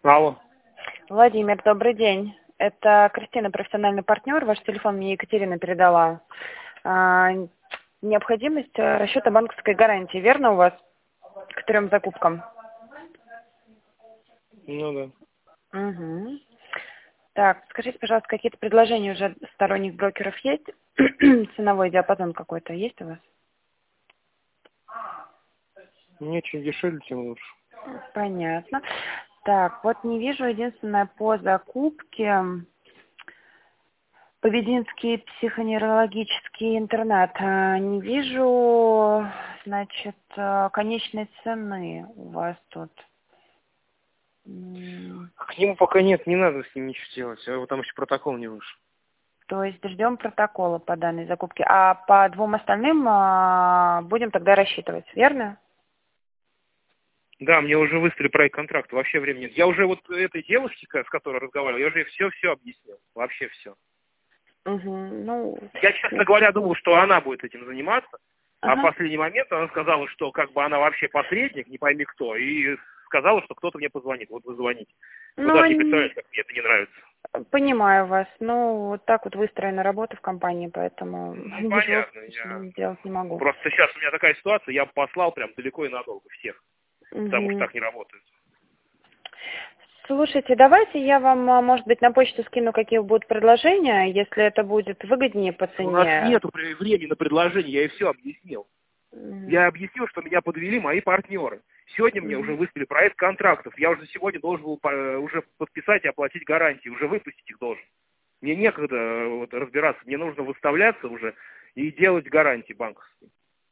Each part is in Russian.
Алло. Владимир, добрый день. Это Кристина, профессиональный партнер. Ваш телефон мне Екатерина передала. А, Необходимость расчета банковской гарантии, верно у вас, к 3 закупкам? Ну да. Угу. Так, скажите, пожалуйста, какие-то предложения уже сторонних брокеров есть? Ценовой диапазон какой-то есть у вас? Мне чем дешевле, тем лучше. Понятно. Так, вот не вижу, единственное, по закупке Побединский психоневрологический интернат. Не вижу, значит, конечной цены у вас тут. К нему пока нет, не надо с ним ничего делать. Там еще протокол не вышел. То есть ждем протокола по данной закупке. А по 2 остальным будем тогда рассчитывать, верно? Да, мне уже выставили проект контракта, вообще времени нет. Я уже вот этой девушке, с которой разговаривал, я уже ей все объяснил. Вообще все. Угу, ну... Я, честно говоря, думал, что она будет этим заниматься. А в Ага. последний момент она сказала, что как бы она вообще посредник, не пойми кто, и сказала, что кто-то мне позвонит. Вот вы звоните. Вы Ну, даже не представляете, как мне это не нравится. понимаю вас. Ну, вот так вот выстроена работа в компании, поэтому Ну, ничего понятно. сделать не могу. Просто сейчас у меня такая ситуация, я послал прям далеко и надолго всех. Потому что Угу. так не работает. Слушайте, давайте я вам, может быть, на почту скину, какие будут предложения, если это будет выгоднее по У нас цене. нету времени на предложение, я ей все объяснил. Мгм. Я объяснил, что меня подвели мои партнеры. Сегодня мне уже Мгм. выставили проект контрактов. Я уже сегодня должен был уже подписать и оплатить гарантии. Уже выпустить их должен. Мне некогда вот разбираться. Мне нужно выставляться уже и делать гарантии банковские.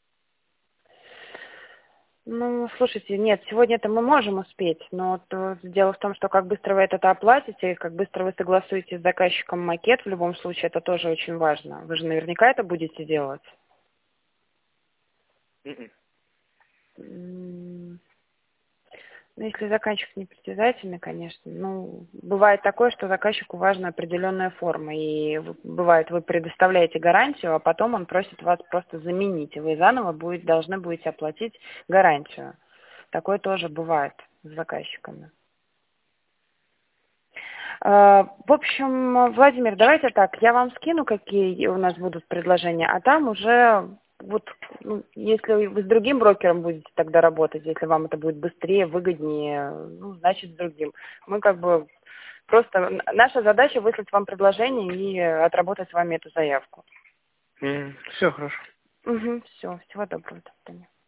Ну, слушайте, нет, сегодня это мы можем успеть, но дело в том, что как быстро вы это оплатите, как быстро вы согласуете с заказчиком макет, в любом случае, это тоже очень важно. Вы же наверняка это будете делать. Мгм. Ну, если заказчик непритязательный, конечно. Ну, бывает такое, что заказчику важна определенная форма. И бывает, вы предоставляете гарантию, а потом он просит вас просто заменить. И вы заново должны будете оплатить гарантию. Такое тоже бывает с заказчиками. В общем, Владимир, давайте так, я вам скину, какие у нас будут предложения, а там уже вот, если вы с другим брокером будете тогда работать, если вам это будет быстрее, выгоднее, ну, значит, с другим. Мы как бы просто, наша задача выслать вам предложение и отработать с вами эту заявку. Все хорошо. Угу, все, всего доброго, до свидания.